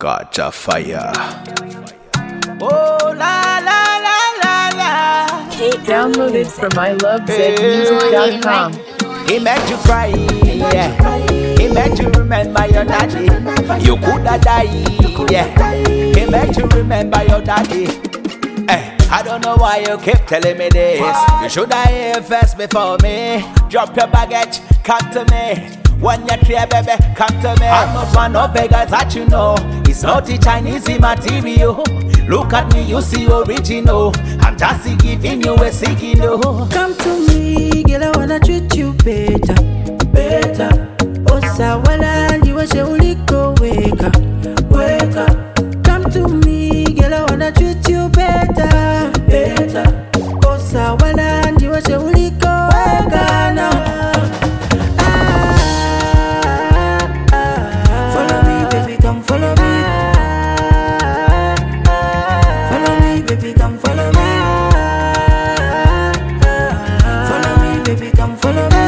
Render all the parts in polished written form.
Gotcha fire. Oh la la la la la. Downloaded from ilovezmusic.com. He made you cry, yeah. He made you remember your daddy. You coulda died, yeah. He made you remember your daddy. Hey, I don't know why you keep telling me this. You shoulda hear first before me. Drop your baggage, come to me. When you're here, baby, come to me. I'm not one of Vegas that you know. It's not the Chinese material. Look at me, you see original. I'm just giving you a signal. Come to me, girl, I wanna treat you better, better. Osa wala ndi wa sheuli go wake up, wake up. Come to me, girl, I wanna treat you better, better. Osa wala ndi wa sheuli go wake up now. Follow me, baby, come follow me. Follow me, baby, come follow me. Follow me, baby, come follow me.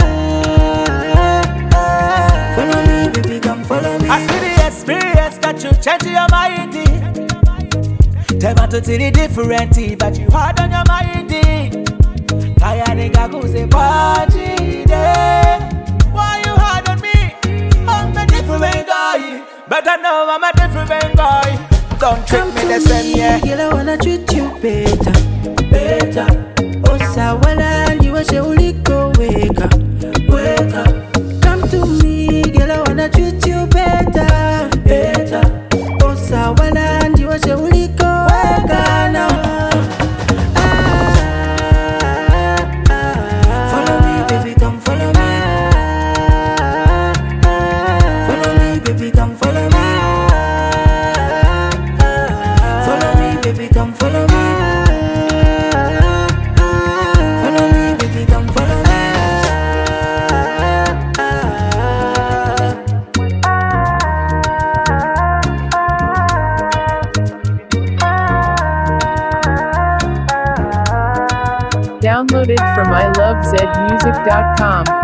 Follow me, baby, come follow me. I see the experience that you change your mind. Tell me to see the different, but you hard on your mind. Tired nigga go say party day. Why you hard on me? I'm a different guy. Better know I'm a different guy. Don't treat me the same, yeah. Girl, I wanna treat you better, better. Osa wala ndi wa sheuli go wake up, wake up. Come to me, girl, I wanna treat you better, better. Osa wala ndi wa sheuli go wake up now. Follow me, baby, come follow me. Follow me, baby, come follow me. Follow me, baby, come follow me. Follow me, baby, come follow me. Downloaded from ilovezmusic.com.